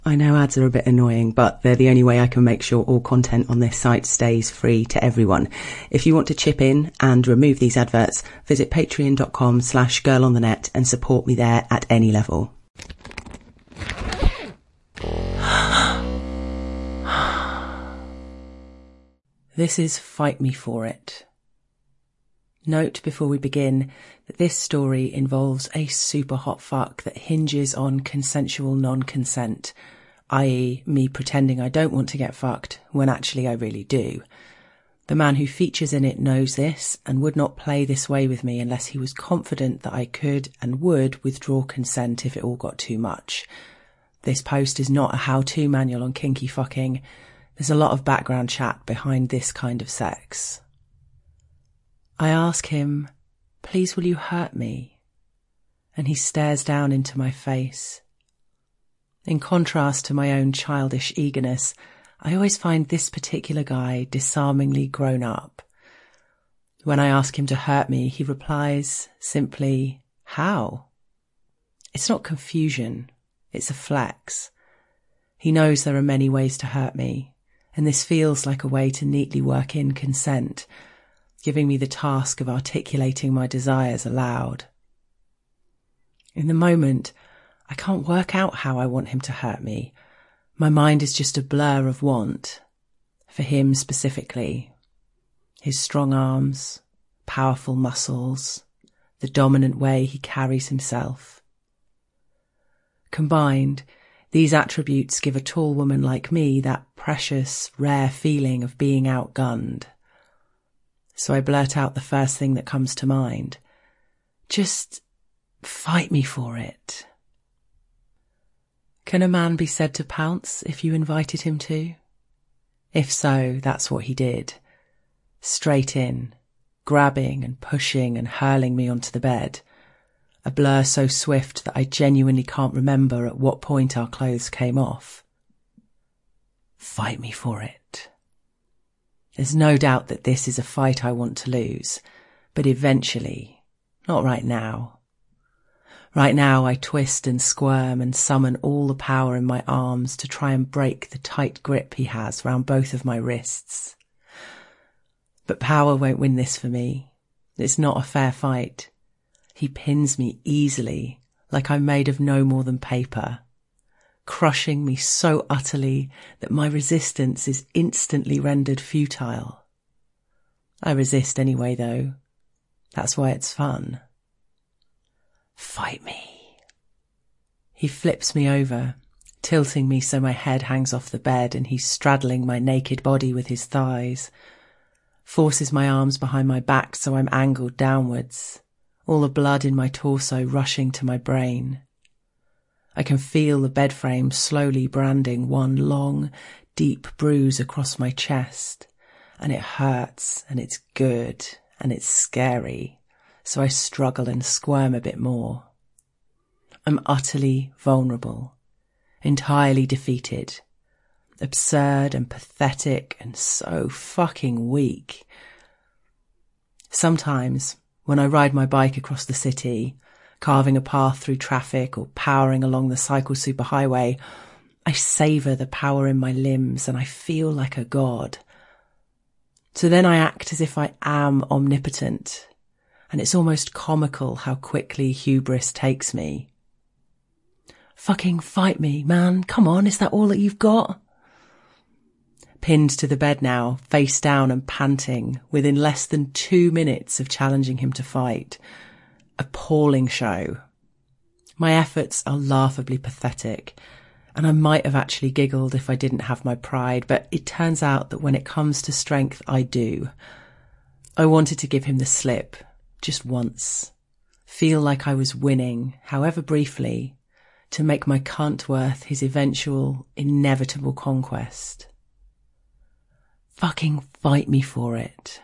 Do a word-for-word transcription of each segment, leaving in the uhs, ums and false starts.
I know ads are a bit annoying, but they're the only way I can make sure all content on this site stays free to everyone. If you want to chip in and remove these adverts, visit patreon.com slash girlonthenet and support me there at any level. This is Fight Me For It. Note before we begin that this story involves a super hot fuck that hinges on consensual non-consent, that is me pretending I don't want to get fucked when actually I really do. The man who features in it knows this and would not play this way with me unless he was confident that I could and would withdraw consent if it all got too much. This post is not a how-to manual on kinky fucking. There's a lot of background chat behind this kind of sex. I ask him, "Please will you hurt me?" And he stares down into my face. In contrast to my own childish eagerness, I always find this particular guy disarmingly grown up. When I ask him to hurt me, he replies simply, "How?" It's not confusion, it's a flex. He knows there are many ways to hurt me, and this feels like a way to neatly work in consent, giving me the task of articulating my desires aloud. In the moment, I can't work out how I want him to hurt me. My mind is just a blur of want. For him specifically. His strong arms, powerful muscles, the dominant way he carries himself. Combined, these attributes give a tall woman like me that precious, rare feeling of being outgunned. So I blurt out the first thing that comes to mind. Just fight me for it. Can a man be said to pounce if you invited him to? If so, that's what he did. Straight in, grabbing and pushing and hurling me onto the bed. A blur so swift that I genuinely can't remember at what point our clothes came off. Fight me for it. There's no doubt that this is a fight I want to lose, but eventually, not right now. Right now I twist and squirm and summon all the power in my arms to try and break the tight grip he has round both of my wrists. But power won't win this for me. It's not a fair fight. He pins me easily, like I'm made of no more than paper, crushing me so utterly that my resistance is instantly rendered futile. I resist anyway, though. That's why it's fun. Fight me. He flips me over, tilting me so my head hangs off the bed and he's straddling my naked body with his thighs, forces my arms behind my back so I'm angled downwards, all the blood in my torso rushing to my brain. I can feel the bed frame slowly branding one long, deep bruise across my chest, and it hurts, and it's good, and it's scary, so I struggle and squirm a bit more. I'm utterly vulnerable, entirely defeated, absurd and pathetic and so fucking weak. Sometimes, when I ride my bike across the city, carving a path through traffic or powering along the cycle superhighway, I savour the power in my limbs and I feel like a god. So then I act as if I am omnipotent, and it's almost comical how quickly hubris takes me. Fucking fight me, man. Come on, is that all that you've got? Pinned to the bed now, face down and panting, within less than two minutes of challenging him to fight. Appalling show. My efforts are laughably pathetic, and I might have actually giggled if I didn't have my pride, but it turns out that when it comes to strength, I do. I wanted to give him the slip, just once. Feel like I was winning, however briefly, to make my cunt worth his eventual, inevitable conquest. Fucking fight me for it.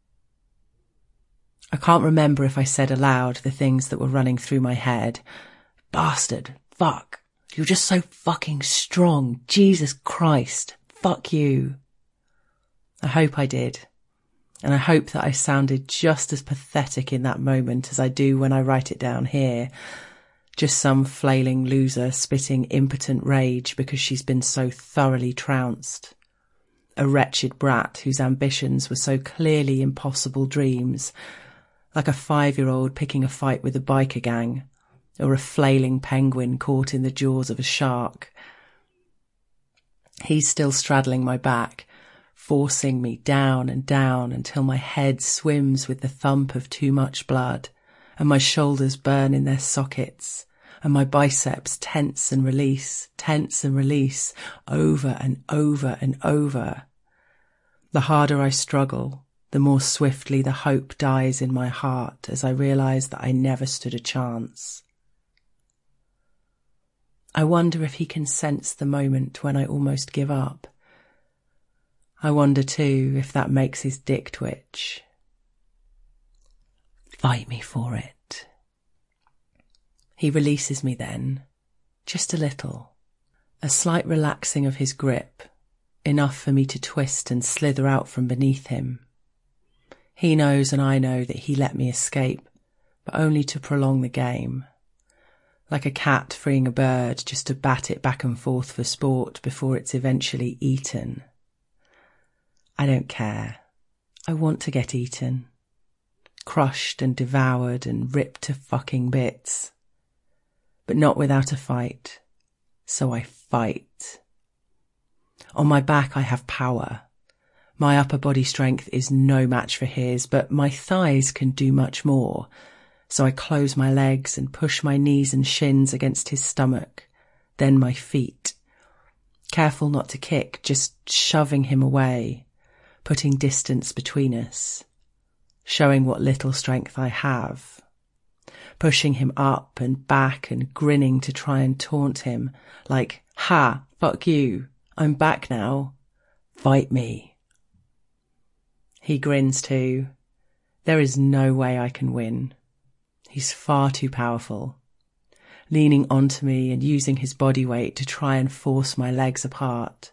I can't remember if I said aloud the things that were running through my head. Bastard. Fuck. You're just so fucking strong. Jesus Christ. Fuck you. I hope I did. And I hope that I sounded just as pathetic in that moment as I do when I write it down here. Just some flailing loser spitting impotent rage because she's been so thoroughly trounced. A wretched brat whose ambitions were so clearly impossible dreams, like a five-year-old picking a fight with a biker gang, or a flailing penguin caught in the jaws of a shark. He's still straddling my back, forcing me down and down until my head swims with the thump of too much blood, and my shoulders burn in their sockets, and my biceps tense and release, tense and release, over and over and over. The harder I struggle, the more swiftly the hope dies in my heart as I realise that I never stood a chance. I wonder if he can sense the moment when I almost give up. I wonder too if that makes his dick twitch. Fight me for it. He releases me then, just a little, a slight relaxing of his grip, enough for me to twist and slither out from beneath him. He knows and I know that he let me escape, but only to prolong the game. Like a cat freeing a bird just to bat it back and forth for sport before it's eventually eaten. I don't care. I want to get eaten. Crushed and devoured and ripped to fucking bits. But not without a fight. So I fight. On my back I have power. My upper body strength is no match for his, but my thighs can do much more. So I close my legs and push my knees and shins against his stomach, then my feet. Careful not to kick, just shoving him away, putting distance between us, showing what little strength I have, pushing him up and back and grinning to try and taunt him, like, ha, fuck you, I'm back now, fight me. He grins too. There is no way I can win. He's far too powerful, leaning onto me and using his body weight to try and force my legs apart.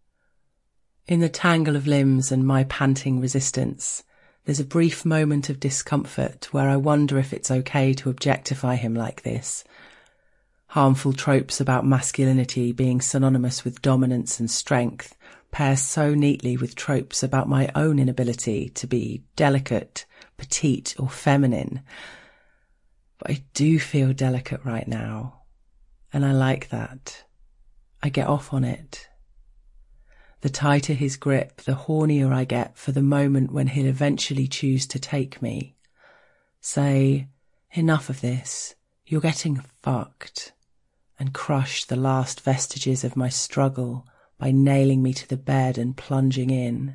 In the tangle of limbs and my panting resistance, there's a brief moment of discomfort where I wonder if it's okay to objectify him like this. Harmful tropes about masculinity being synonymous with dominance and strength pair so neatly with tropes about my own inability to be delicate, petite, or feminine. But I do feel delicate right now, and I like that. I get off on it. The tighter his grip, the hornier I get for the moment when he'll eventually choose to take me. Say, enough of this, you're getting fucked, and crush the last vestiges of my struggle by nailing me to the bed and plunging in.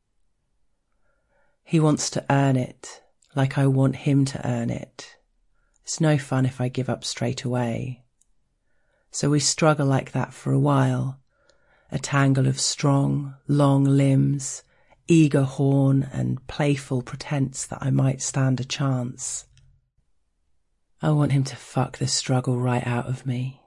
He wants to earn it, like I want him to earn it. It's no fun if I give up straight away. So we struggle like that for a while, a tangle of strong, long limbs, eager horn and playful pretense that I might stand a chance. I want him to fuck the struggle right out of me.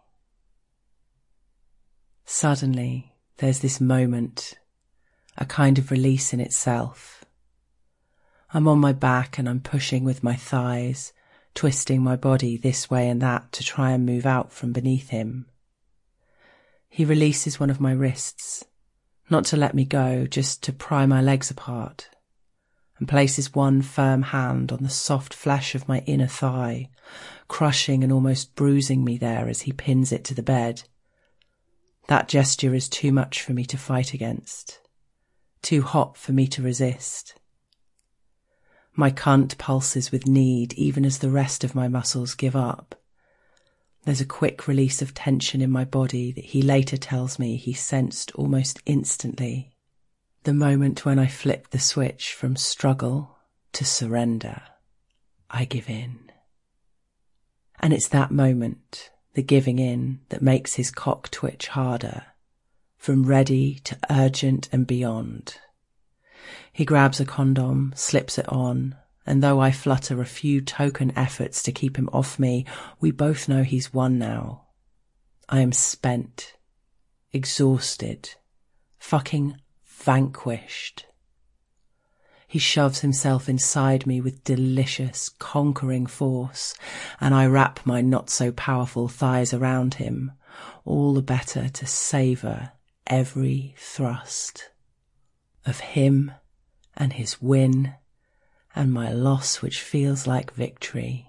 Suddenly, there's this moment, a kind of release in itself. I'm on my back and I'm pushing with my thighs, twisting my body this way and that to try and move out from beneath him. He releases one of my wrists, not to let me go, just to pry my legs apart, and places one firm hand on the soft flesh of my inner thigh, crushing and almost bruising me there as he pins it to the bed. That gesture is too much for me to fight against, too hot for me to resist. My cunt pulses with need even as the rest of my muscles give up. There's a quick release of tension in my body that he later tells me he sensed almost instantly. The moment when I flipped the switch from struggle to surrender, I give in. And it's that moment, the giving in, that makes his cock twitch harder, from ready to urgent and beyond. He grabs a condom, slips it on, and though I flutter a few token efforts to keep him off me, we both know he's won now. I am spent, exhausted, fucking vanquished. He shoves himself inside me with delicious, conquering force, and I wrap my not-so-powerful thighs around him, all the better to savour every thrust of him and his win and my loss, which feels like victory.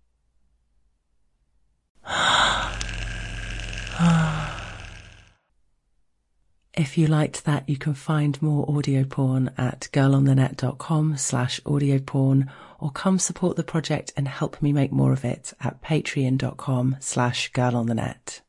If you liked that, you can find more audio porn at girlonthenet.com slash audio porn, or come support the project and help me make more of it at patreon.com slash girlonthenet.